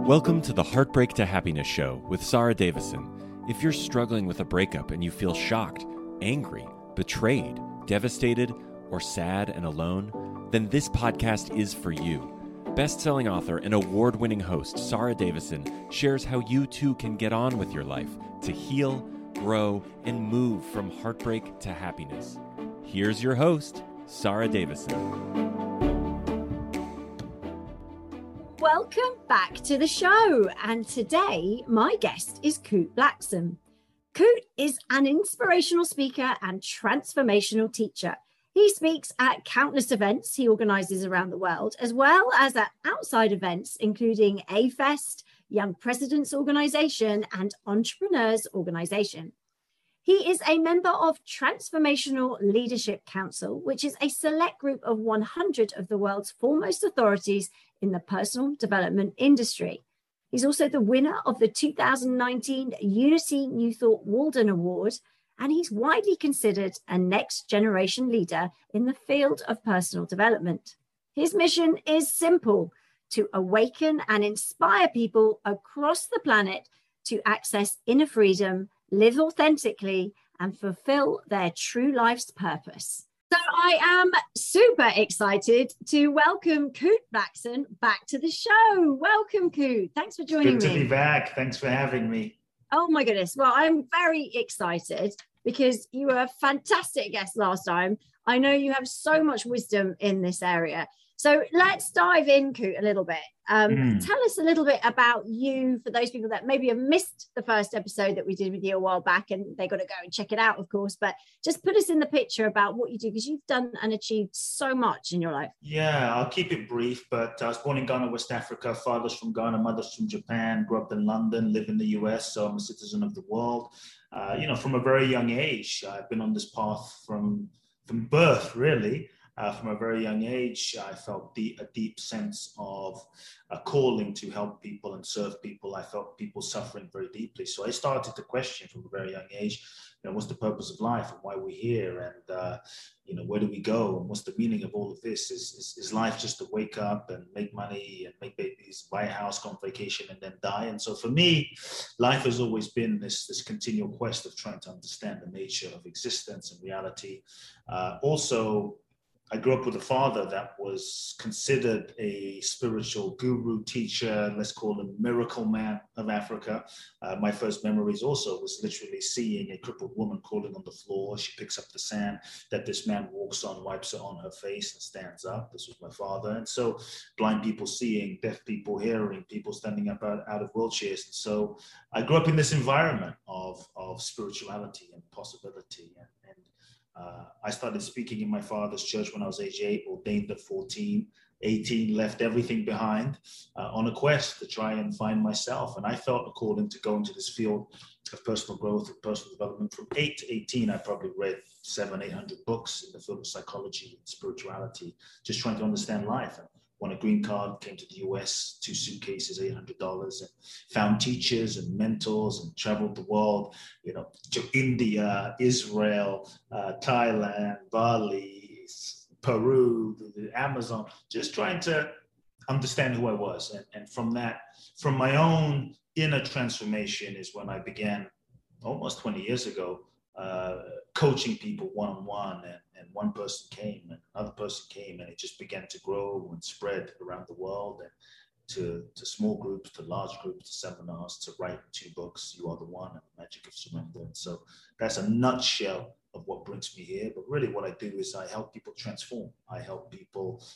Welcome to the Heartbreak to Happiness Show with Sarah Davison. If you're struggling with a breakup and you feel shocked, angry, betrayed, devastated, or sad and alone, then this podcast is for you. Best-selling author and award-winning host Sarah Davison shares how you too can get on with your life to heal, grow, and move from heartbreak to happiness. Here's your host, Sarah Davison. Welcome back to the show. And today, my guest is Kute Blackson. Kute is an inspirational speaker and transformational teacher. He speaks at countless events he organizes around the world, as well as at outside events, including A-Fest, Young Presidents Organization, and Entrepreneurs Organization. He is a member of Transformational Leadership Council, which is a select group of 100 of the world's foremost authorities in the personal development industry. He's also the winner of the 2019 Unity New Thought Walden Award, and he's widely considered a next generation leader in the field of personal development. His mission is simple: to awaken and inspire people across the planet to access inner freedom, live authentically, and fulfill their true life's purpose. So I am super excited to welcome Kute Blackson back to the show. Welcome, Kute. Thanks for joining me. Good to be back. Thanks for having me. Oh my goodness. Well, I'm very excited because you were a fantastic guest last time. I know you have so much wisdom in this area. So let's dive in, Kute, a little bit. Tell us a little bit about you for those people that maybe have missed the first episode that we did with you a while back, and they got to go and check it out, of course. But just put us in the picture about what you do, because you've done and achieved so much in your life. Yeah, I'll keep it brief, but I was born in Ghana, West Africa. Father's from Ghana, mother's from Japan. Grew up in London, live in the US, so I'm a citizen of the world. From a very young age, I've been on this path from birth, really. From a very young age, I felt a deep sense of a calling to help people and serve people. I felt people suffering very deeply. So I started to question from a very young age, what's the purpose of life and why we're here? And, where do we go? And what's the meaning of all of this? Is life just to wake up and make money and make babies, buy a house, go on vacation, and then die? And so for me, life has always been this continual quest of trying to understand the nature of existence and reality. I grew up with a father that was considered a spiritual guru, teacher, let's call him miracle man of Africa. My first memories also was literally seeing a crippled woman crawling on the floor. She picks up the sand that this man walks on, wipes it on her face and stands up. This was my father. And so blind people seeing, deaf people hearing, people standing up out of wheelchairs. And so I grew up in this environment of spirituality and possibility. I started speaking in my father's church when I was age 8, ordained at 14, 18, left everything behind on a quest to try and find myself. And I felt a calling to go into this field of personal growth and personal development. From 8 to 18, I probably read 700-800 books in the field of psychology and spirituality, just trying to understand life. And won a green card, came to the US, 2 suitcases, $800, and found teachers and mentors and traveled the world, to India, Israel, Thailand, Bali, Peru, the Amazon, just trying to understand who I was. And from my own inner transformation is when I began almost 20 years ago, coaching people one-on-one, and one person came and another person came, and it just began to grow and spread around the world, and to small groups, to large groups, to seminars, to write 2 books, You Are the One and The Magic of Surrender. And so that's a nutshell of what brings me here. But really what I do is I help people transform. I help people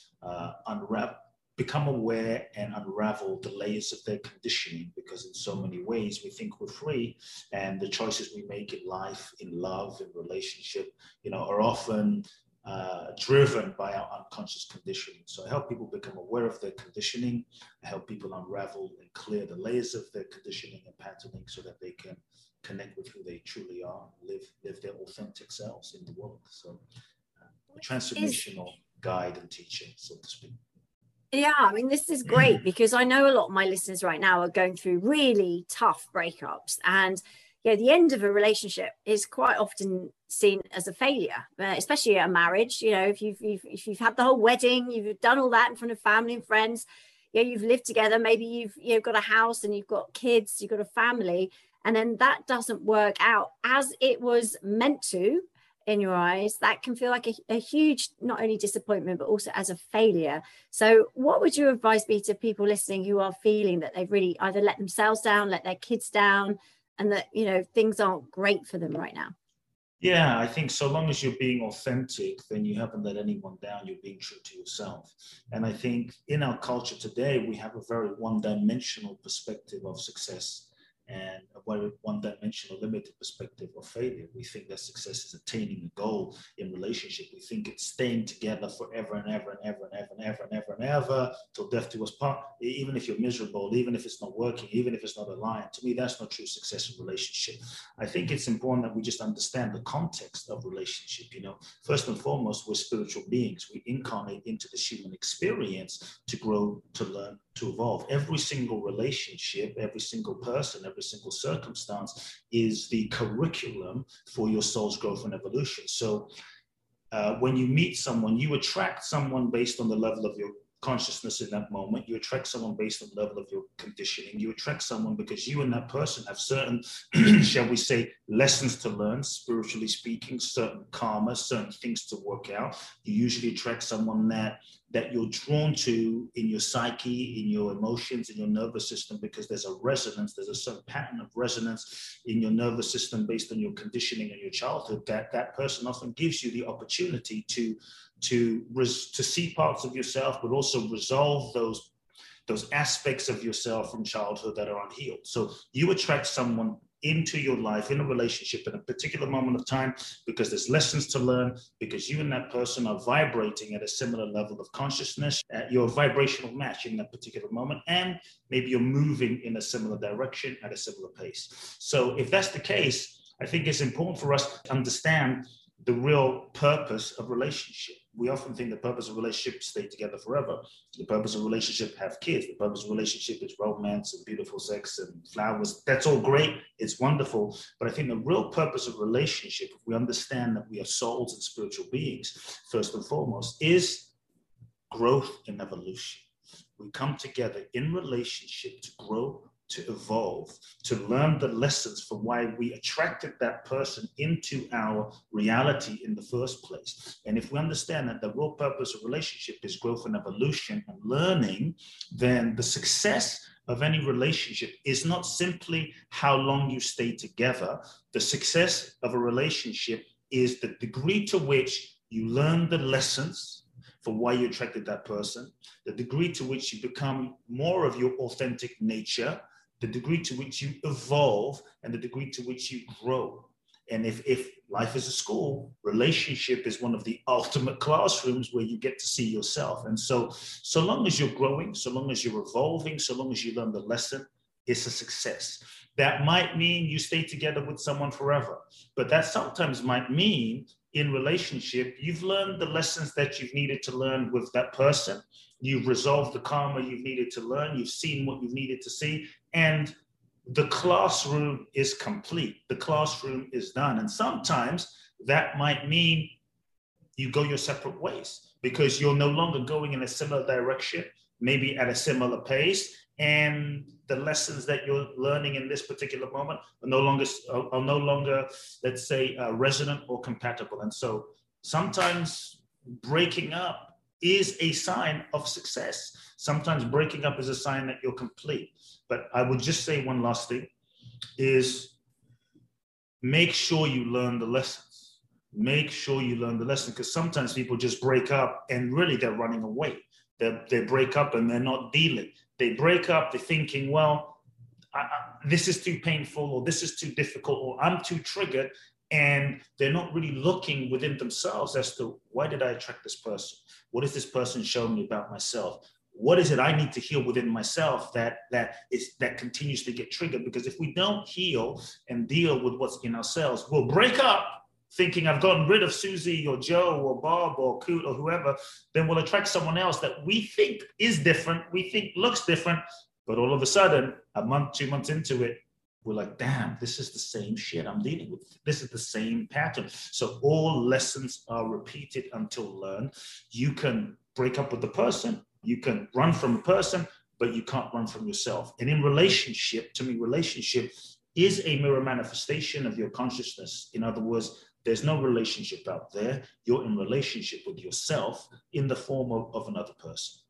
become aware and unravel the layers of their conditioning, because in so many ways we think we're free, and the choices we make in life, in love, in relationship, are often driven by our unconscious conditioning. So I help people become aware of their conditioning. I help people unravel and clear the layers of their conditioning and patterning so that they can connect with who they truly are, live their authentic selves in the world. So a transformational guide and teacher, so to speak. Yeah, I mean, this is great because I know a lot of my listeners right now are going through really tough breakups, and the end of a relationship is quite often seen as a failure, especially a marriage. If you've had the whole wedding, you've done all that in front of family and friends, you've lived together, maybe you've got a house and you've got kids, you've got a family, and then that doesn't work out as it was meant to in your eyes, that can feel like a huge, not only disappointment, but also as a failure. So what would your advice be to people listening who are feeling that they've really either let themselves down, let their kids down, and that, things aren't great for them right now? Yeah, I think so long as you're being authentic, then you haven't let anyone down. You're being true to yourself. And I think in our culture today, we have a very one-dimensional perspective of success and a very one-dimensional, limited perspective of failure. We think that success is attaining a goal in relationship. We think it's staying together forever and ever and ever and ever and ever and ever and ever till death do us part. Even if you're miserable, even if it's not working, even if it's not aligned, to me, that's not true success in relationship. I think it's important that we just understand the context of relationship. First and foremost, we're spiritual beings. We incarnate into this human experience to grow, to learn, to evolve. Every single relationship, every single person, every single circumstance is the curriculum for your soul's growth and evolution. So when you meet someone, you attract someone based on the level of your consciousness in that moment. You attract someone based on the level of your conditioning. You attract someone because you and that person have certain, shall we say, lessons to learn, spiritually speaking, certain karma, certain things to work out. You usually attract someone that you're drawn to in your psyche, in your emotions, in your nervous system, because there's a resonance, there's a certain pattern of resonance in your nervous system based on your conditioning and your childhood, that person often gives you the opportunity to see parts of yourself, but also resolve those aspects of yourself from childhood that are unhealed. So you attract someone into your life in a relationship at a particular moment of time because there's lessons to learn, because you and that person are vibrating at a similar level of consciousness, you're a vibrational match in that particular moment, and maybe you're moving in a similar direction at a similar pace. So if that's the case, I think it's important for us to understand the real purpose of relationship. We often think the purpose of relationship is stay together forever. The purpose of relationship, have kids. The purpose of relationship is romance and beautiful sex and flowers. That's all great. It's wonderful. But I think the real purpose of relationship, if we understand that we are souls and spiritual beings, first and foremost, is growth and evolution. We come together in relationship to grow, to evolve, to learn the lessons for why we attracted that person into our reality in the first place. And if we understand that the real purpose of relationship is growth and evolution and learning, then the success of any relationship is not simply how long you stay together. The success of a relationship is the degree to which you learn the lessons for why you attracted that person, the degree to which you become more of your authentic nature, the degree to which you evolve, and the degree to which you grow. And if life is a school, relationship is one of the ultimate classrooms where you get to see yourself. And so long as you're growing, so long as you're evolving, so long as you learn the lesson, it's a success. That might mean you stay together with someone forever, but that sometimes might mean in relationship, you've learned the lessons that you've needed to learn with that person. You've resolved the karma you've needed to learn. You've seen what you've needed to see. And the classroom is complete. The classroom is done. And sometimes that might mean you go your separate ways because you're no longer going in a similar direction, maybe at a similar pace. And the lessons that you're learning in this particular moment are no longer, let's say, resonant or compatible. And so sometimes breaking up is a sign of success. Sometimes breaking up is a sign that you're complete. But I would just say one last thing is make sure you learn the lessons. Make sure you learn the lesson, because sometimes people just break up and really they're running away. They break up and they're not dealing. They break up, they're thinking, well, this is too painful, or this is too difficult, or I'm too triggered. And they're not really looking within themselves as to why did I attract this person? What is this person showing me about myself? What is it I need to heal within myself that continues to get triggered? Because if we don't heal and deal with what's in ourselves, we'll break up thinking I've gotten rid of Susie or Joe or Bob or Coot or whoever. Then we'll attract someone else that we think is different, we think looks different, but all of a sudden, a month, 2 months into it, we're like, damn, this is the same shit I'm dealing with. This is the same pattern. So all lessons are repeated until learned. You can break up with the person. You can run from a person, but you can't run from yourself. And in relationship, to me, relationship is a mirror manifestation of your consciousness. In other words, there's no relationship out there. You're in relationship with yourself in the form of another person.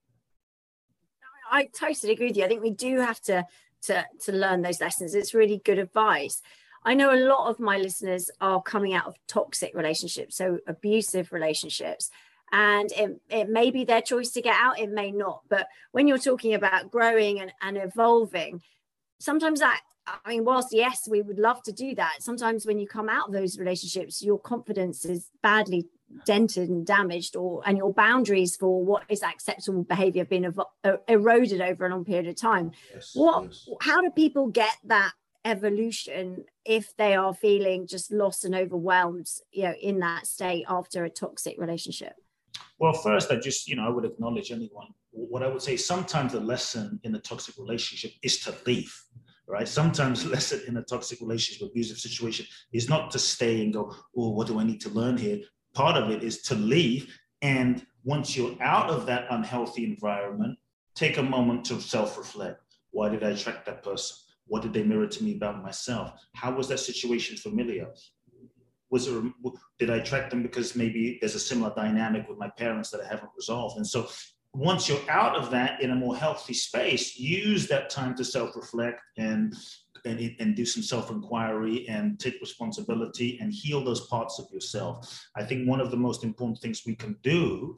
I totally agree with you. I think we do have to learn those lessons. It's really good advice. I know a lot of my listeners are coming out of toxic relationships, so abusive relationships. And it may be their choice to get out, it may not. But when you're talking about growing and evolving, sometimes that, I mean, whilst yes, we would love to do that, sometimes when you come out of those relationships, your confidence is badly dented and damaged, and your boundaries for what is acceptable behavior have been eroded over a long period of time. Yes, how do people get that evolution if they are feeling just lost and overwhelmed, in that state after a toxic relationship? Well, first, I would acknowledge anyone. What I would say, sometimes the lesson in a toxic relationship is to leave, right? Sometimes the lesson in a toxic relationship, abusive situation, is not to stay and go, oh, what do I need to learn here? Part of it is to leave. And once you're out of that unhealthy environment, take a moment to self-reflect. Why did I attract that person? What did they mirror to me about myself? How was that situation familiar? Did I attract them because maybe there's a similar dynamic with my parents that I haven't resolved? And so once you're out of that in a more healthy space, use that time to self-reflect and do some self-inquiry and take responsibility and heal those parts of yourself. I think one of the most important things we can do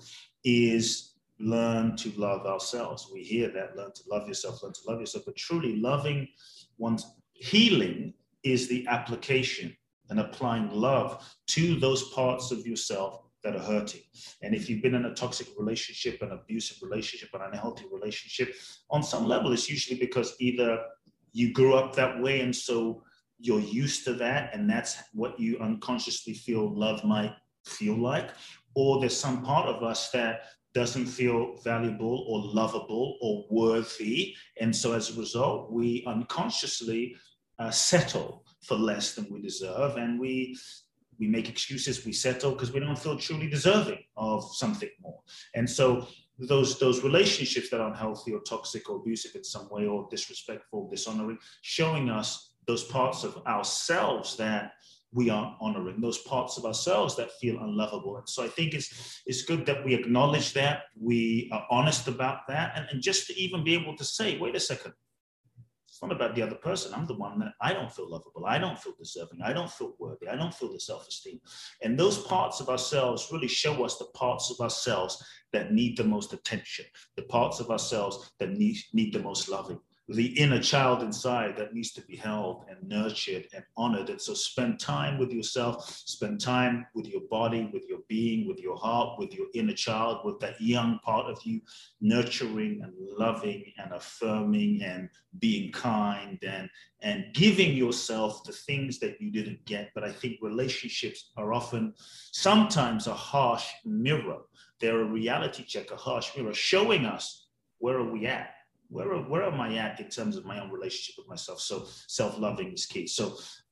is learn to love ourselves. We hear that, learn to love yourself, but truly loving one's healing is the application and applying love to those parts of yourself that are hurting. And if you've been in a toxic relationship, an abusive relationship, an unhealthy relationship, on some level, it's usually because either you grew up that way and so you're used to that and that's what you unconsciously feel love might feel like, or there's some part of us that doesn't feel valuable or lovable or worthy. And so as a result, we unconsciously settle for less than we deserve, and we make excuses, we settle because we don't feel truly deserving of something more. And so those relationships that are unhealthy or toxic or abusive in some way, or disrespectful, dishonoring, showing us those parts of ourselves that we aren't honoring, those parts of ourselves that feel unlovable. And so I think it's good that we acknowledge that, we are honest about that, and just to even be able to say, wait a second, it's not about the other person. I'm the one that I don't feel lovable. I don't feel deserving. I don't feel worthy. I don't feel the self-esteem. And those parts of ourselves really show us the parts of ourselves that need the most attention, the parts of ourselves that need the most loving, the inner child inside that needs to be held and nurtured and honored. And so spend time with yourself, spend time with your body, with your being, with your heart, with your inner child, with that young part of you, nurturing and loving and affirming and being kind and giving yourself the things that you didn't get. But I think relationships are often, sometimes a harsh mirror. They're a reality check, a harsh mirror showing us, where are we at? Where am I at in terms of my own relationship with myself? So self-loving is key. So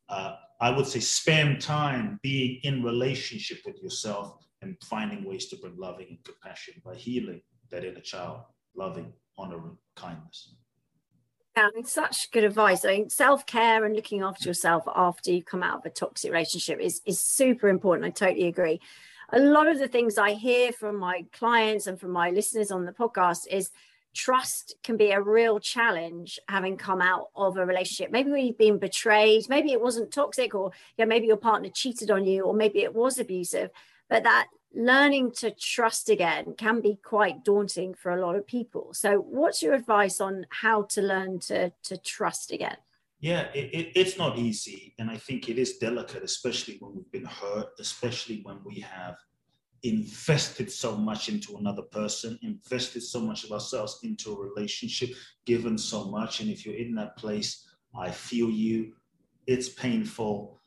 I would say spend time being in relationship with yourself and finding ways to bring loving and compassion by healing that inner child, loving, honoring, kindness. Yeah, it's such good advice. I mean, self-care and looking after yourself after you come out of a toxic relationship is super important. I totally agree. A lot of the things I hear from my clients and from my listeners on the podcast is trust can be a real challenge having come out of a relationship. Maybe we've been betrayed, maybe it wasn't toxic, or maybe your partner cheated on you, or maybe it was abusive, but that learning to trust again can be quite daunting for a lot of people. So what's your advice on how to learn to trust again? Yeah, it's not easy. And I think it is delicate, especially when we've been hurt, especially when we have invested so much into another person, invested so much of ourselves into a relationship, given so much. And if you're in that place, I feel you, it's painful.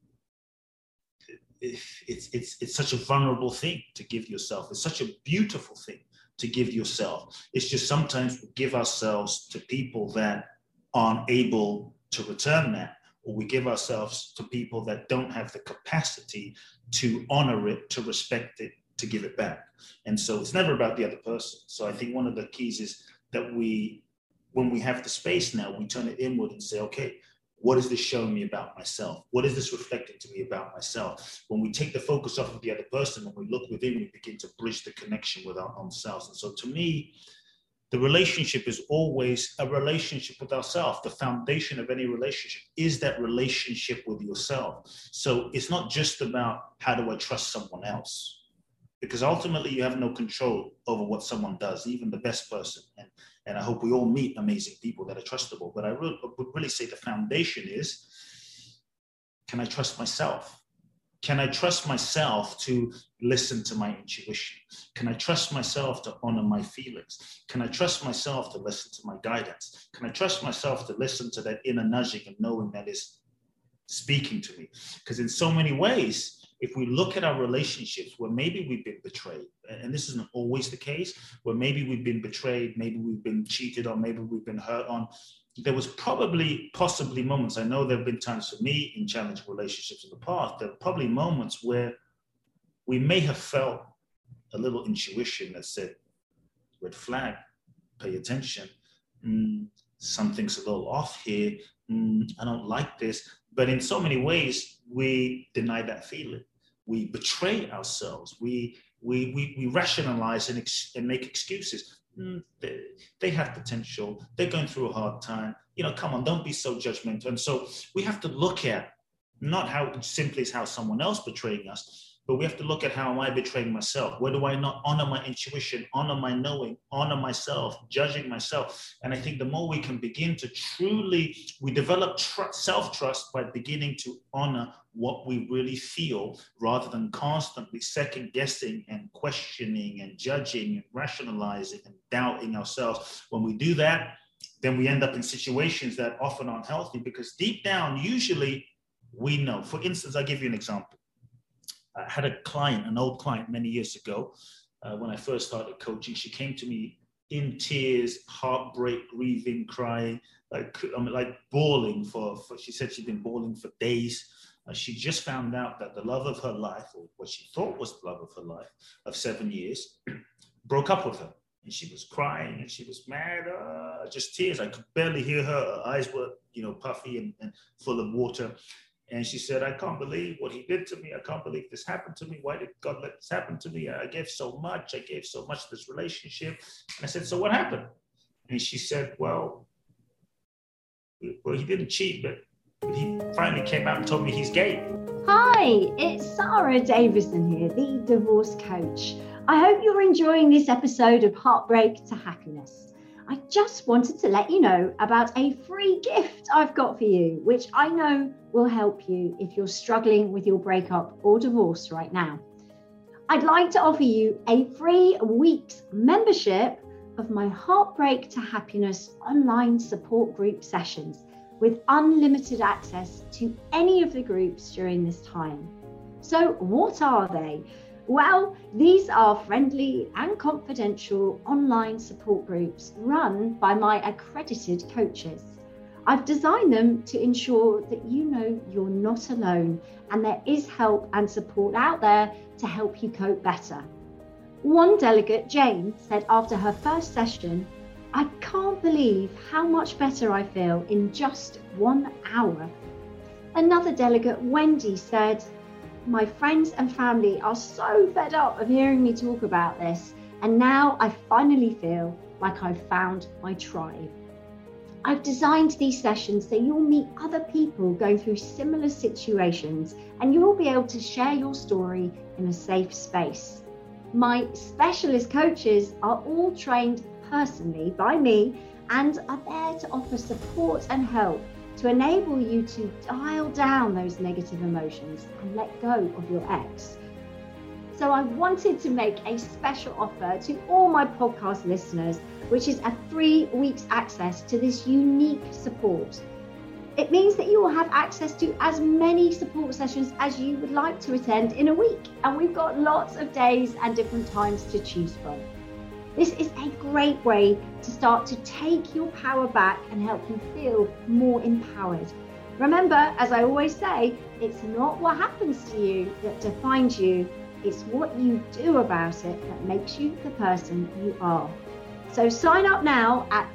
It's such a vulnerable thing to give yourself. It's such a beautiful thing to give yourself. It's just sometimes we give ourselves to people that aren't able to return that, or we give ourselves to people that don't have the capacity to honor it, to respect it, to give it back. And so it's never about the other person. So I think one of the keys is that when we have the space now, we turn it inward and say, okay, what is this showing me about myself? What is this reflecting to me about myself? When we take the focus off of the other person and we look within, we begin to bridge the connection with our own selves. And so to me, the relationship is always a relationship with ourselves. The foundation of any relationship is that relationship with yourself. So it's not just about how do I trust someone else? Because ultimately you have no control over what someone does, even the best person. And I hope we all meet amazing people that are trustable. But I would really say the foundation is, can I trust myself? Can I trust myself to listen to my intuition? Can I trust myself to honor my feelings? Can I trust myself to listen to my guidance? Can I trust myself to listen to that inner nudging and knowing that is speaking to me? Because in so many ways, if we look at our relationships where maybe we've been betrayed, and this isn't always the case, where maybe we've been betrayed, maybe we've been cheated on, maybe we've been hurt on, there was possibly moments, I know there have been times for me in challenging relationships in the past, there are probably moments where we may have felt a little intuition that said, red flag, pay attention, something's a little off here, I don't like this. But in so many ways, we deny that feeling. We betray ourselves. We rationalize and make excuses. They have potential. They're going through a hard time. Come on, don't be so judgmental. And so we have to look at not how simply is how someone else betraying us, but we have to look at how am I betraying myself? Where do I not honor my intuition, honor my knowing, honor myself, judging myself? And I think the more we can begin to we develop self-trust by beginning to honor what we really feel rather than constantly second guessing and questioning and judging and rationalizing and doubting ourselves. When we do that, then we end up in situations that often aren't healthy because deep down, usually we know. For instance, I'll give you an example. I had a client, an old client many years ago, when I first started coaching. She came to me in tears, heartbreak, grieving, crying, like bawling she said she'd been bawling for days. She just found out that the love of her life, or what she thought was the love of her life, of 7 years, broke up with her. And she was crying and she was mad, just tears. I could barely hear her. Her eyes were, puffy and full of water. And she said, I can't believe what he did to me. I can't believe this happened to me. Why did God let this happen to me? I gave so much. I gave so much to this relationship. And I said, so what happened? And she said, well, he didn't cheat, but he finally came out and told me he's gay. Hi, it's Sarah Davison here, the divorce coach. I hope you're enjoying this episode of Heartbreak to Happiness. I just wanted to let you know about a free gift I've got for you, which I know will help you if you're struggling with your breakup or divorce right now. I'd like to offer you a free week's membership of my Heartbreak to Happiness online support group sessions with unlimited access to any of the groups during this time. So what are they? Well, these are friendly and confidential online support groups run by my accredited coaches. I've designed them to ensure that you know you're not alone and there is help and support out there to help you cope better. One delegate, Jane, said after her first session, I can't believe how much better I feel in just 1 hour. Another delegate, Wendy, said, my friends and family are so fed up of hearing me talk about this, and now I finally feel like I've found my tribe. I've designed these sessions so you'll meet other people going through similar situations and you'll be able to share your story in a safe space. My specialist coaches are all trained personally by me and are there to offer support and help to enable you to dial down those negative emotions and let go of your ex. So I wanted to make a special offer to all my podcast listeners, which is a 3 weeks access to this unique support. It means that you will have access to as many support sessions as you would like to attend in a week. And we've got lots of days and different times to choose from. This is a great way to start to take your power back and help you feel more empowered. Remember, as I always say, it's not what happens to you that defines you, it's what you do about it that makes you the person you are. So sign up now at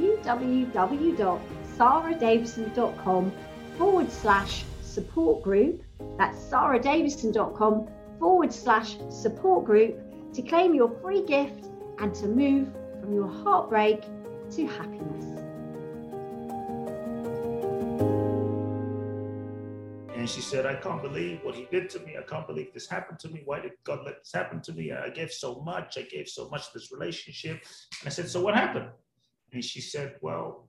www.sarahdavison.com/support group. That's sarahdavison.com/support group to claim your free gift and to move from your heartbreak to happiness. And she said, I can't believe what he did to me. I can't believe this happened to me. Why did God let this happen to me? I gave so much. I gave so much to this relationship. And I said, so what happened? And she said, well,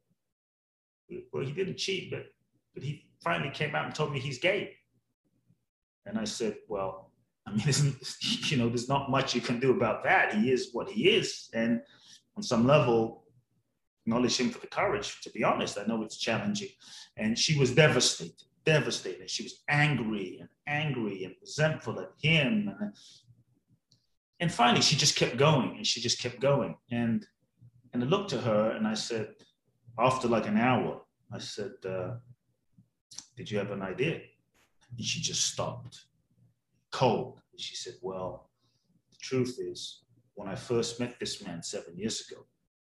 he didn't cheat, but he finally came out and told me he's gay. And I said, well, I mean, there's not much you can do about that. He is what he is. And on some level, acknowledge him for the courage. To be honest, I know it's challenging. And she was devastated. She was angry and resentful at him. And finally, she just kept going. And I looked at her and I said, after like an hour, I said, did you have an idea? And she just stopped, cold. She said, well, the truth is, when I first met this man 7 years ago,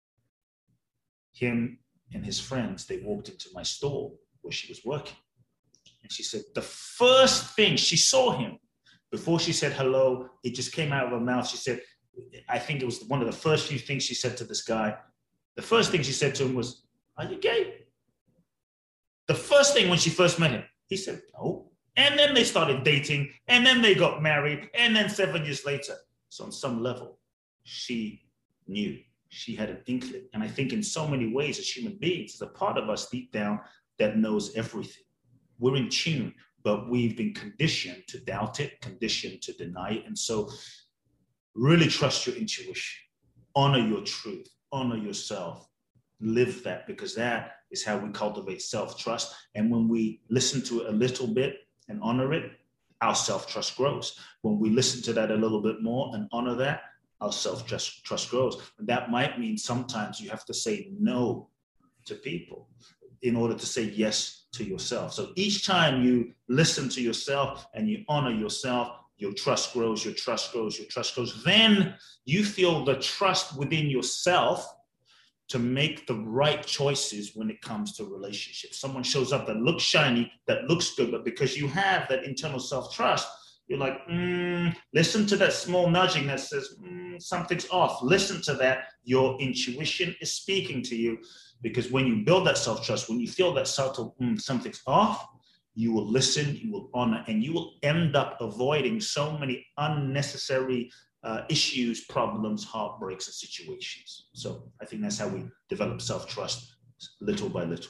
him and his friends, they walked into my store where she was working. And she said, the first thing she saw him, before she said hello, it just came out of her mouth. She said, I think it was one of the first few things she said to this guy. The first thing she said to him was, are you gay? The first thing when she first met him, he said, no. And then they started dating, and then they got married, and then 7 years later. So on some level, she knew. She had an inkling. And I think in so many ways as human beings, there's a part of us deep down that knows everything. We're in tune, but we've been conditioned to doubt it, conditioned to deny it. And so really trust your intuition, honor your truth, honor yourself, live that, because that is how we cultivate self-trust. And when we listen to it a little bit and honor it, our self-trust grows. When we listen to that a little bit more and honor that, our self-trust grows. And that might mean sometimes you have to say no to people in order to say yes to yourself. So each time you listen to yourself and you honor yourself, your trust grows, your trust grows, your trust grows. Then you feel the trust within yourself to make the right choices when it comes to relationships. Someone shows up that looks shiny, that looks good, but because you have that internal self-trust, you're like, listen to that small nudging that says, something's off. Listen to that. Your intuition is speaking to you, because when you build that self-trust, when you feel that subtle, something's off, you will listen, you will honor, and you will end up avoiding so many unnecessary issues, problems, heartbreaks, and situations. So I think that's how we develop self-trust, little by little.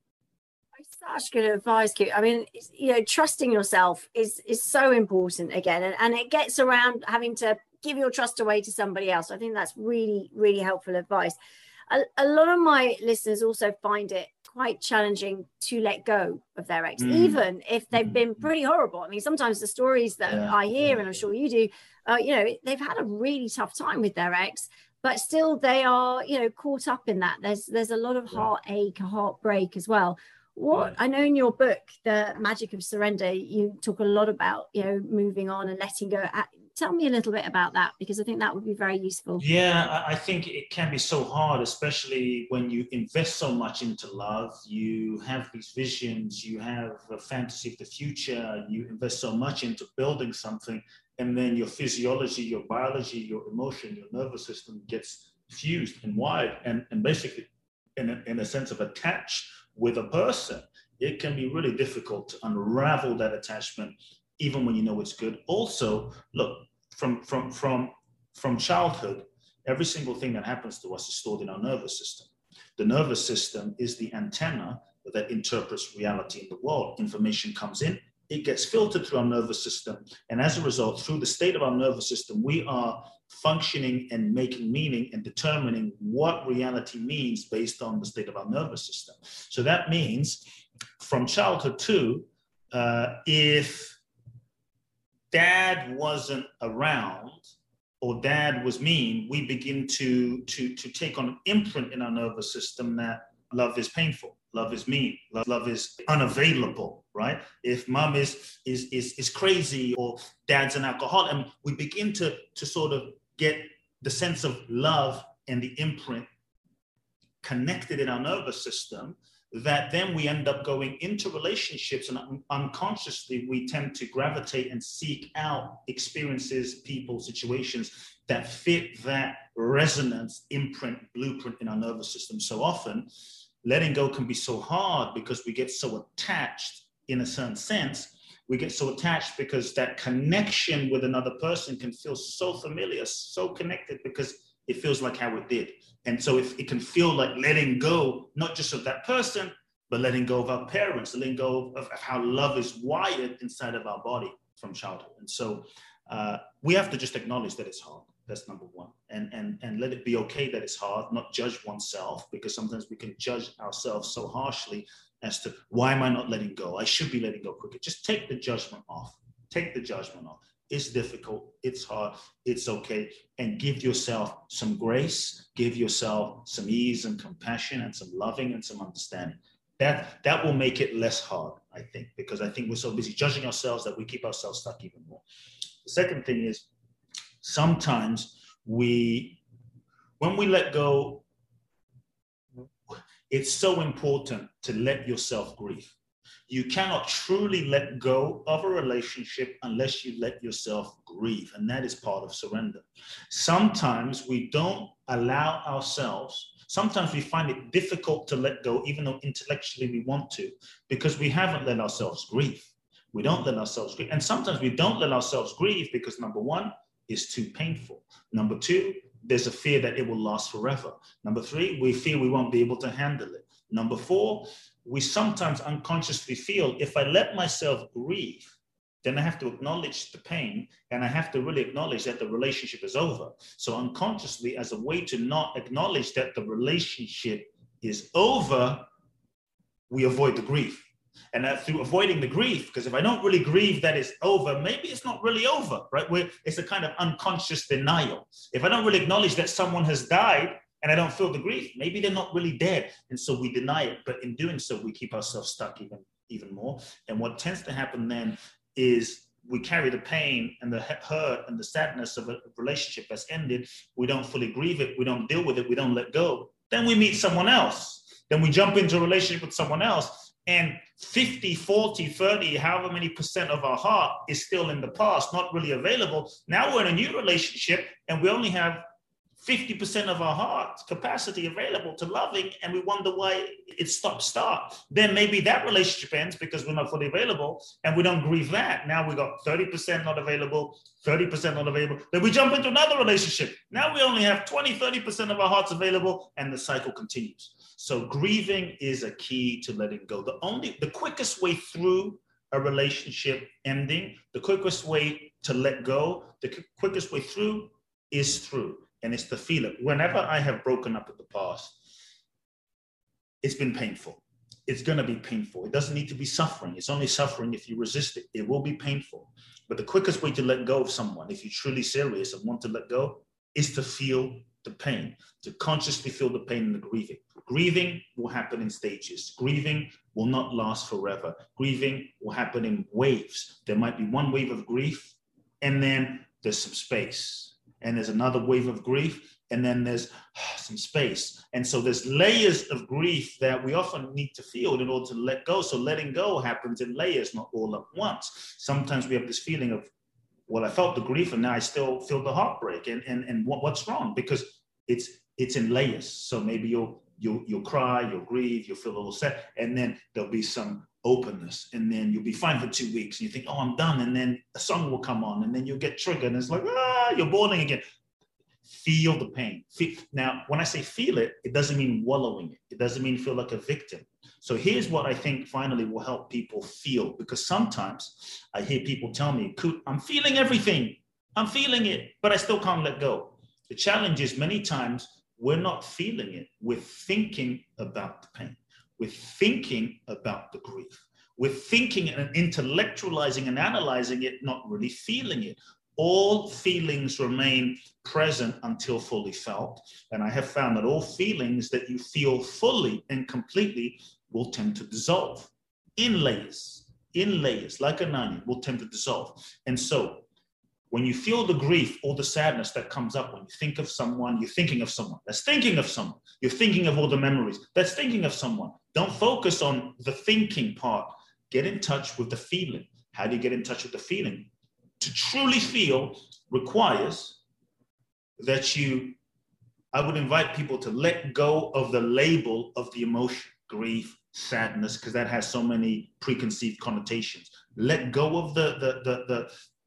Such good advice, Kate. I mean, trusting yourself is so important again, and it gets around having to give your trust away to somebody else. I think that's really, really helpful advice. A lot of my listeners also find it quite challenging to let go of their ex, even if they've been pretty horrible. I mean, sometimes the stories that I hear, and I'm sure you do, they've had a really tough time with their ex, but still they are, caught up in that. There's a lot of heartache, heartbreak as well. I know in your book, The Magic of Surrender, you talk a lot about, moving on and letting go. Tell me a little bit about that, because I think that would be very useful. Yeah, I think it can be so hard, especially when you invest so much into love. You have these visions, you have a fantasy of the future, you invest so much into building something, and then your physiology, your biology, your emotion, your nervous system gets fused and wired, and basically in a sense of attached with a person. It can be really difficult to unravel that attachment, even when you know it's good. Also, look, from childhood, every single thing that happens to us is stored in our nervous system. The nervous system is the antenna that interprets reality in the world. Information comes in, it gets filtered through our nervous system. And as a result, through the state of our nervous system, we are functioning and making meaning and determining what reality means based on the state of our nervous system. So that means from childhood too, if dad wasn't around or dad was mean, we begin to take on an imprint in our nervous system that love is painful, love is mean, love is unavailable, right? If mom is crazy or dad's an alcoholic, and we begin to sort of get the sense of love and the imprint connected in our nervous system, that then we end up going into relationships, and unconsciously we tend to gravitate and seek out experiences, people, situations that fit that resonance, imprint, blueprint in our nervous system. So often letting go can be so hard because we get so attached in a certain sense. We get so attached because that connection with another person can feel so familiar, so connected, because it feels like how it did. And so it can feel like letting go, not just of that person, but letting go of our parents, letting go of how love is wired inside of our body from childhood. And so we have to just acknowledge that it's hard. That's number one. And let it be okay that it's hard, not judge oneself, because sometimes we can judge ourselves so harshly as to, why am I not letting go? I should be letting go quicker. Just take the judgment off. Take the judgment off. It's difficult, it's hard, it's okay. And give yourself some grace, give yourself some ease and compassion and some loving and some understanding. That will make it less hard, I think, because I think we're so busy judging ourselves that we keep ourselves stuck even more. The second thing is, sometimes when we let go, it's so important to let yourself grieve. You cannot truly let go of a relationship unless you let yourself grieve, and that is part of surrender. Sometimes we don't allow ourselves, sometimes we find it difficult to let go, even though intellectually we want to, because we haven't let ourselves grieve. We don't let ourselves grieve. And sometimes we don't let ourselves grieve because, number one, it's too painful. Number two, there's a fear that it will last forever. Number three, we fear we won't be able to handle it. Number four, we sometimes unconsciously feel, if I let myself grieve, then I have to acknowledge the pain, and I have to really acknowledge that the relationship is over. So unconsciously, as a way to not acknowledge that the relationship is over, we avoid the grief. And through avoiding the grief, because if I don't really grieve that it's over, maybe it's not really over, right? It's a kind of unconscious denial. If I don't really acknowledge that someone has died and I don't feel the grief, maybe they're not really dead. And so we deny it. But in doing so, we keep ourselves stuck even more. And what tends to happen then is we carry the pain and the hurt and the sadness of a relationship that's ended. We don't fully grieve it. We don't deal with it. We don't let go. Then we meet someone else. Then we jump into a relationship with someone else. And 50, 40, 30, however many percent of our heart is still in the past, not really available. Now we're in a new relationship and we only have 50% of our heart capacity available to loving, and we wonder why it stopped start. Then maybe that relationship ends because we're not fully available and we don't grieve that. Now we got 30% not available, 30% not available. Then we jump into another relationship. Now we only have 20, 30% of our hearts available, and the cycle continues. So grieving is a key to letting go. The quickest way through a relationship ending, the quickest way to let go, the quickest way through is through. And it's to feel it. Whenever I have broken up in the past, it's been painful. It's going to be painful. It doesn't need to be suffering. It's only suffering if you resist it. It will be painful. But the quickest way to let go of someone, if you're truly serious and want to let go, is to feel the pain, to consciously feel the pain and the grieving. Grieving will happen in stages. Grieving will not last forever. Grieving will happen in waves. There might be one wave of grief, and then there's some space. And there's another wave of grief, and then there's some space. And so there's layers of grief that we often need to feel in order to let go. So letting go happens in layers, not all at once. Sometimes we have this feeling of, well, I felt the grief and now I still feel the heartbreak. And what's wrong? Because it's in layers. So maybe you'll cry, you'll grieve, you'll feel a little sad, and then there'll be some openness, and then you'll be fine for 2 weeks and you think, oh, I'm done, and then a song will come on and then you'll get triggered and it's like, you're bawling again. Feel the pain. Now, when I say feel it, it doesn't mean wallowing it. It doesn't mean feel like a victim. So here's what I think finally will help people feel, because sometimes I hear people tell me, Kut, I'm feeling everything. I'm feeling it, but I still can't let go. The challenge is many times we're not feeling it. We're thinking about the pain. We're thinking about the grief. We're thinking and intellectualizing and analyzing it, not really feeling it. All feelings remain present until fully felt. And I have found that all feelings that you feel fully and completely will tend to dissolve in layers, like an onion, will tend to dissolve. And so when you feel the grief or the sadness that comes up when you think of someone, you're thinking of someone that's thinking of someone. You're thinking of all the memories that's thinking of someone. Don't focus on the thinking part. Get in touch with the feeling. How do you get in touch with the feeling? To truly feel requires that I would invite people to let go of the label of the emotion, grief, sadness, because that has so many preconceived connotations. Let go of the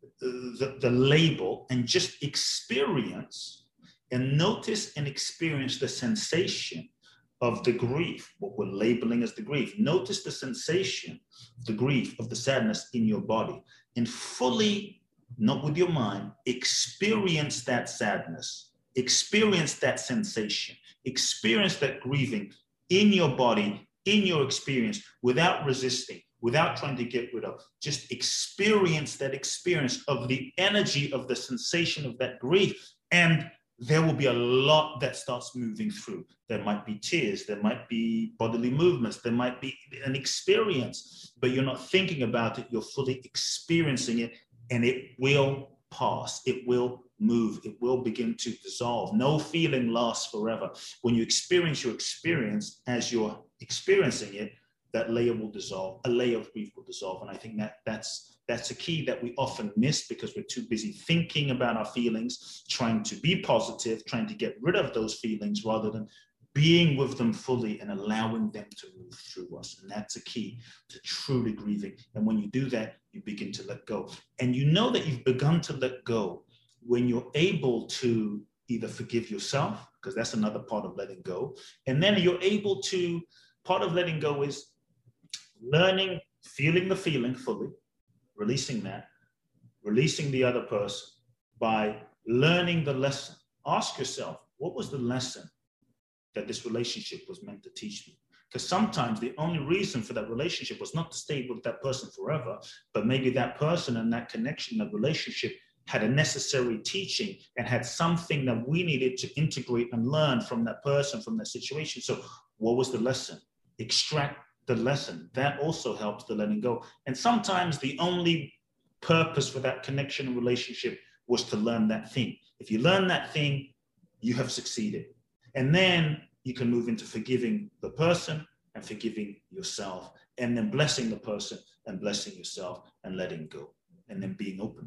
label and just experience and notice and experience the sensation of the grief, what we're labeling as the grief. Notice the sensation of the grief, of the sadness in your body, and fully, not with your mind, experience that sadness, experience that sensation, experience that grieving in your body, in your experience, without resisting, without trying to get rid of. Just experience that experience of the energy of the sensation of that grief. And there will be a lot that starts moving through. There might be tears, there might be bodily movements, there might be an experience, but you're not thinking about it, you're fully experiencing it, and it will pass, it will move, it will begin to dissolve. No feeling lasts forever. When you experience your experience as you're experiencing it, that layer will dissolve, a layer of grief will dissolve. And I think that's a key that we often miss because we're too busy thinking about our feelings, trying to be positive, trying to get rid of those feelings rather than being with them fully and allowing them to move through us. And that's a key to truly grieving. And when you do that, you begin to let go. And you know that you've begun to let go when you're able to either forgive yourself, because that's another part of letting go. And then you're able to, part of letting go is learning, feeling the feeling fully, releasing that, releasing the other person by learning the lesson. Ask yourself, what was the lesson that this relationship was meant to teach me? Because sometimes the only reason for that relationship was not to stay with that person forever, but maybe that person and that connection, that relationship had a necessary teaching and had something that we needed to integrate and learn from that person, from that situation. So what was the lesson? Extract the lesson. That also helps the letting go. And sometimes the only purpose for that connection and relationship was to learn that thing. If you learn that thing, you have succeeded. And then you can move into forgiving the person and forgiving yourself, and then blessing the person and blessing yourself and letting go, and then being open.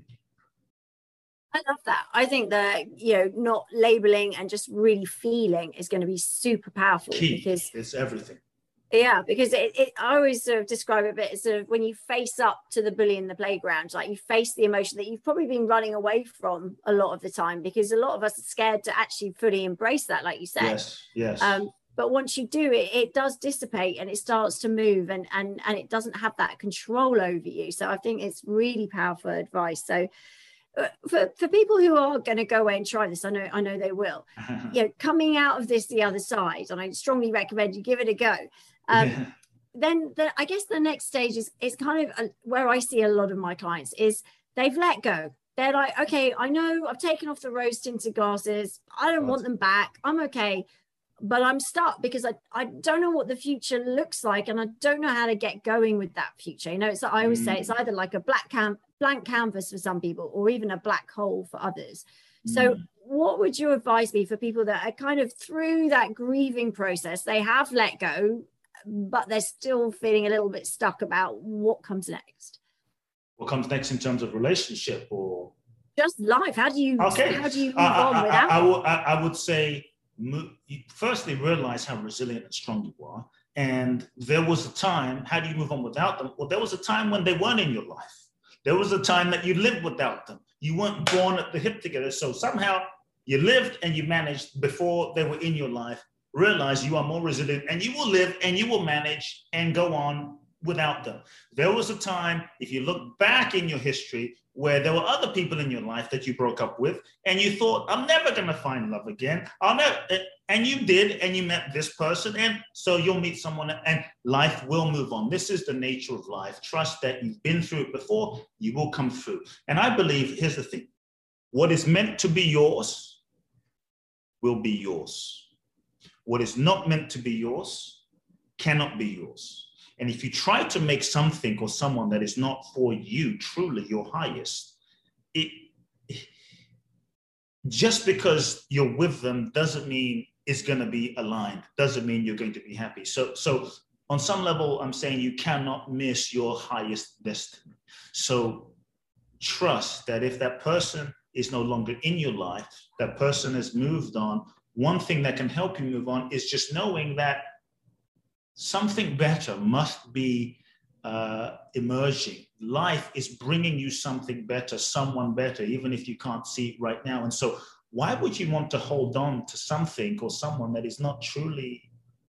I love that. I think that, not labeling and just really feeling is going to be super powerful. Key. Because it's everything. Yeah, because I always sort of describe it a bit as sort of when you face up to the bully in the playground, like you face the emotion that you've probably been running away from a lot of the time, because a lot of us are scared to actually fully embrace that, like you said. Yes. But once you do it, it does dissipate and it starts to move, and it doesn't have that control over you. So I think it's really powerful advice. So for people who are going to go away and try this, I know they will, coming out of this the other side, and I strongly recommend you give it a go. Then I guess the next stage is kind of where I see a lot of my clients is they've let go. They're like, okay, I know I've taken off the rose tinted glasses. I don't want them back. I'm okay. But I'm stuck because I don't know what the future looks like, and I don't know how to get going with that future. It's I always say it's either like a blank canvas for some people, or even a black hole for others. So what would your advice be for people that are kind of through that grieving process? They have let go, but they're still feeling a little bit stuck about what comes next. What comes next in terms of relationship or just life? How do you move on without? I would say, firstly, realize how resilient and strong you are. And there was a time, how do you move on without them? Well, there was a time when they weren't in your life. There was a time that you lived without them. You weren't born at the hip together. So somehow you lived and you managed before they were in your life. Realize you are more resilient, and you will live and you will manage and go on without them. There was a time, if you look back in your history, where there were other people in your life that you broke up with, and you thought, I'm never going to find love again. And you did, and you met this person, and so you'll meet someone, and life will move on. This is the nature of life. Trust that you've been through it before, you will come through. And I believe, here's the thing, what is meant to be yours will be yours. What is not meant to be yours cannot be yours. And if you try to make something or someone that is not for you truly your highest, just because you're with them doesn't mean it's going to be aligned, doesn't mean you're going to be happy. So on some level, I'm saying you cannot miss your highest destiny. So trust that if that person is no longer in your life, that person has moved on. One thing that can help you move on is just knowing that something better must be emerging. Life is bringing you something better, someone better, even if you can't see it right now. And so why would you want to hold on to something or someone that is not truly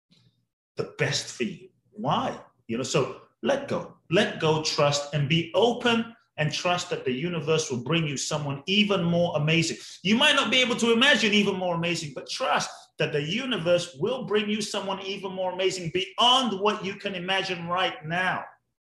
the best for you? Why? So let go, trust, and be open, and trust that the universe will bring you someone even more amazing. You might not be able to imagine even more amazing, but trust that the universe will bring you someone even more amazing beyond what you can imagine right now.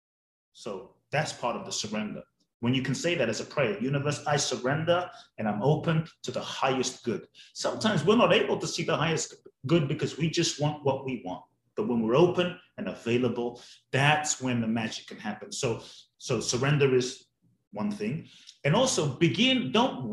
So that's part of the surrender. When you can say that as a prayer, universe, I surrender and I'm open to the highest good. Sometimes we're not able to see the highest good because we just want what we want. But when we're open and available, that's when the magic can happen. So surrender is one thing. And also don't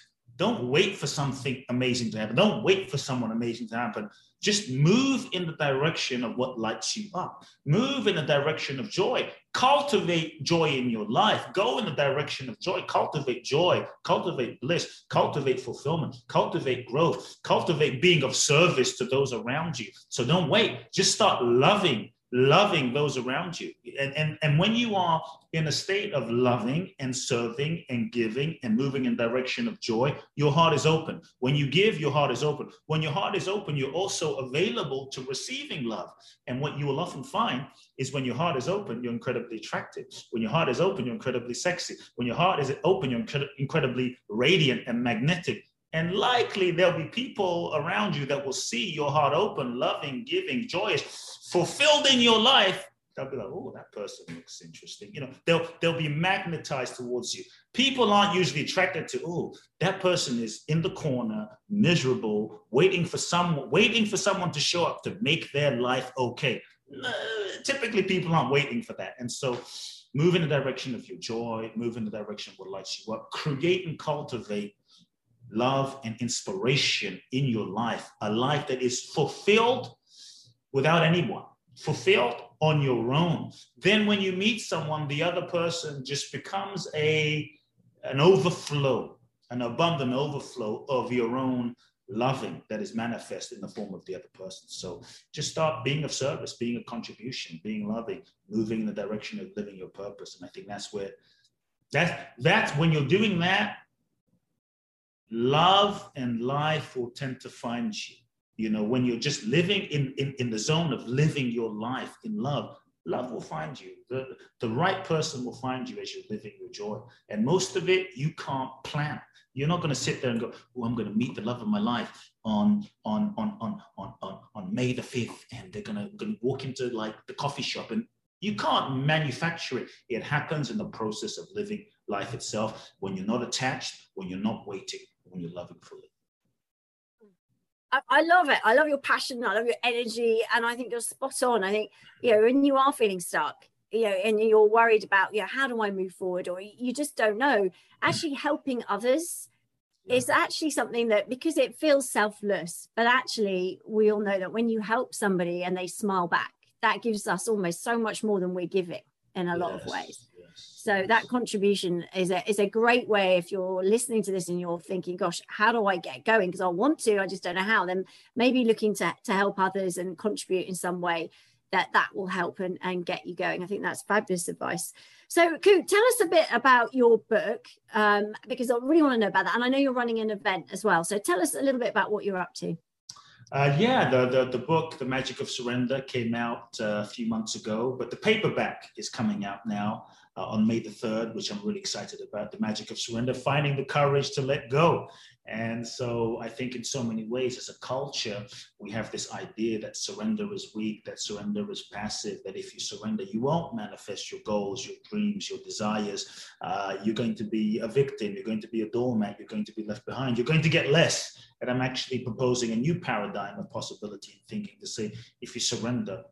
wait for something amazing to happen. Don't wait for someone amazing to happen. Just move in the direction of what lights you up. Move in the direction of joy. Cultivate joy in your life. Go in the direction of joy. Cultivate joy. Cultivate bliss. Cultivate fulfillment. Cultivate growth. Cultivate being of service to those around you. So don't wait. Just start loving those around you. And when you are in a state of loving and serving and giving and moving in direction of joy, your heart is open. When you give, your heart is open. When your heart is open, you're also available to receiving love. And what you will often find is when your heart is open, you're incredibly attractive. When your heart is open, you're incredibly sexy. When your heart is open, you're incredibly radiant and magnetic. And likely there'll be people around you that will see your heart open, loving, giving, joyous, fulfilled in your life. They'll be like, oh, that person looks interesting. They'll be magnetized towards you. People aren't usually attracted to, oh, that person is in the corner, miserable, waiting for someone to show up to make their life okay. Typically, people aren't waiting for that. And so move in the direction of your joy, move in the direction of what lights you up, create and cultivate love and inspiration in your life, a life that is fulfilled without anyone, fulfilled on your own. Then when you meet someone, the other person just becomes an overflow, an abundant overflow of your own loving that is manifest in the form of the other person. So just start being of service, being a contribution, being loving, moving in the direction of living your purpose. And I think that's when you're doing that, love and life will tend to find you. When you're just living in the zone of living your life in love will find you. The right person will find you as you're living your joy. And most of it, you can't plan. You're not going to sit there and go, oh, I'm going to meet the love of my life on May the 5th. And they're going to walk into like the coffee shop. And you can't manufacture it. It happens in the process of living life itself, when you're not attached, when you're not waiting, when you're loving fully. I love it. I love your passion. I love your energy. And I think you're spot on. I think, when you are feeling stuck, and you're worried about, how do I move forward? Or you just don't know. Actually helping others is actually something that, because it feels selfless, but actually we all know that when you help somebody and they smile back, that gives us almost so much more than we're giving in a lot of ways. So that contribution is a great way. If you're listening to this and you're thinking, gosh, how do I get going? Because I want to, I just don't know how. Then maybe looking to help others and contribute in some way that will help and get you going. I think that's fabulous advice. So Kute, tell us a bit about your book, because I really want to know about that. And I know you're running an event as well. So tell us a little bit about what you're up to. The book, The Magic of Surrender, came out a few months ago, but the paperback is coming out now on May the 3rd, which I'm really excited about. The Magic of Surrender, finding the courage to let go. And so I think in so many ways as a culture, we have this idea that surrender is weak, that surrender is passive, that if you surrender, you won't manifest your goals, your dreams, your desires. You're going to be a victim, you're going to be a doormat, you're going to be left behind, you're going to get less. And I'm actually proposing a new paradigm of possibility and thinking to say, if you surrender,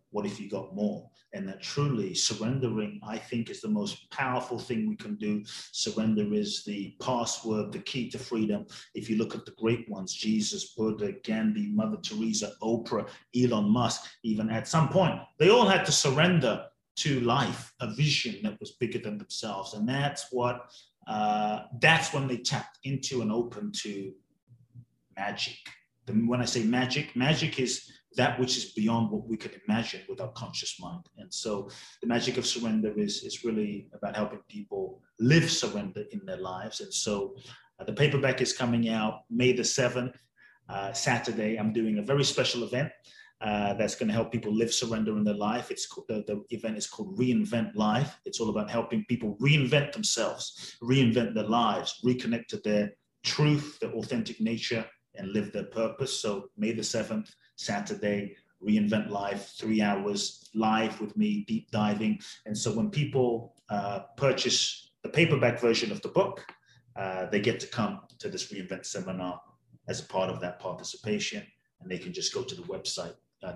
what if you got more? And that truly surrendering, I think, is the most powerful thing we can do. Surrender is the password, the key to freedom. If you look at the great ones, Jesus, Buddha, Gandhi, Mother Teresa, Oprah, Elon Musk, even at some point, they all had to surrender to life, a vision that was bigger than themselves. And that's when they tapped into and opened to magic. When I say magic, magic is that which is beyond what we can imagine with our conscious mind. And so the magic of surrender is really about helping people live surrender in their lives. And so the paperback is coming out May the 7th, Saturday. I'm doing a very special event that's going to help people live surrender in their life. The event is called Reinvent Life. It's all about helping people reinvent themselves, reinvent their lives, reconnect to their truth, their authentic nature, and live their purpose. So May the 7th, Saturday, Reinvent Life, 3 hours live with me, deep diving. And so when people purchase the paperback version of the book, they get to come to this Reinvent seminar as a part of that participation. And they can just go to the website,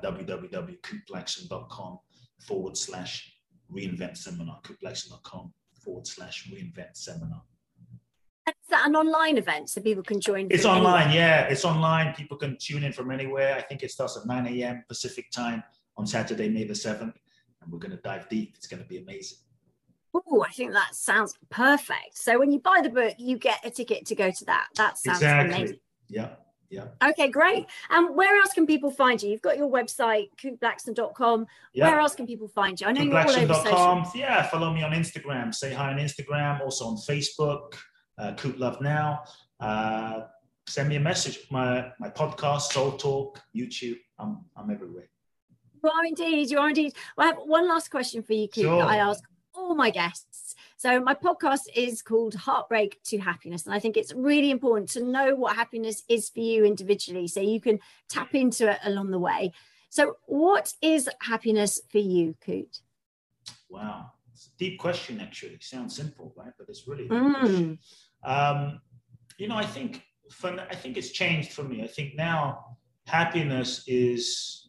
www.cootblackson.com/reinvent seminar, cootblackson.com/reinvent seminar. Is that an online event so people can join? It's online, anywhere? Yeah, it's online. People can tune in from anywhere. I think it starts at 9 a.m. Pacific time on Saturday, May the 7th. And we're going to dive deep. It's going to be amazing. Oh, I think that sounds perfect. So when you buy the book, you get a ticket to go to that. That sounds amazing. Yeah. Yeah. Okay, great. And where else can people find you? You've got your website, cootblackson.com. Yeah. Where else can people find you? I know you're all over social. Yeah, follow me on Instagram. Say hi on Instagram. Also on Facebook, Coot Love Now. Send me a message. My podcast, Soul Talk, YouTube. I'm everywhere. You are indeed. Well, I have one last question for you, Coot, Sure. that I ask all my guests. So my podcast is called Heartbreak to Happiness. And I think it's really important to know what happiness is for you individually so you can tap into it along the way. So what is happiness for you, Coot? Wow. It's a deep question, actually. Sounds simple, right? But it's really a deep question. I think it's changed for me. I think now happiness is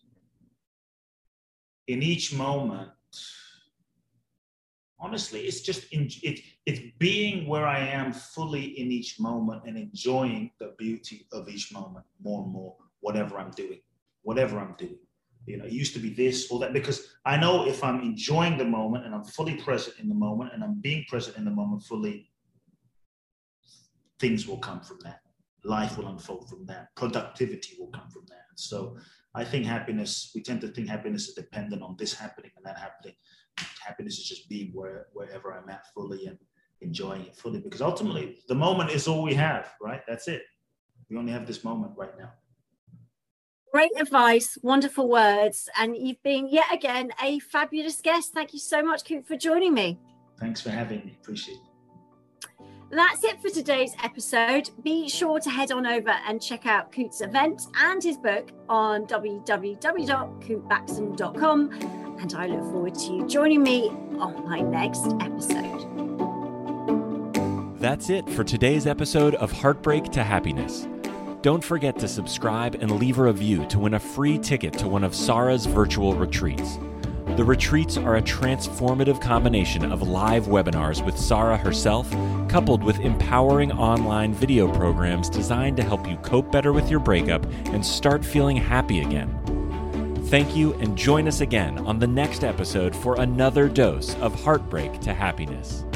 in each moment. Honestly, it's just it's being where I am fully in each moment and enjoying the beauty of each moment more and more, whatever I'm doing. It used to be this or that, because I know if I'm enjoying the moment and I'm fully present in the moment and I'm being present in the moment fully, things will come from that. Life will unfold from that. Productivity will come from that. So I think we tend to think happiness is dependent on this happening and that happening. Happiness is just being wherever I'm at fully and enjoying it fully, because ultimately the moment is all we have, right? That's it. We only have this moment right now. Great advice, wonderful words, and you've been yet again a fabulous guest. Thank you so much, Coot, for joining me. Thanks for having me. Appreciate it. That's it for today's episode. Be sure to head on over and check out Coot's event and his book on www.cootblackson.com. And I look forward to you joining me on my next episode. That's it for today's episode of Heartbreak to Happiness. Don't forget to subscribe and leave a review to win a free ticket to one of Sarah's virtual retreats. The retreats are a transformative combination of live webinars with Sarah herself, coupled with empowering online video programs designed to help you cope better with your breakup and start feeling happy again. Thank you, and join us again on the next episode for another dose of Heartbreak to Happiness.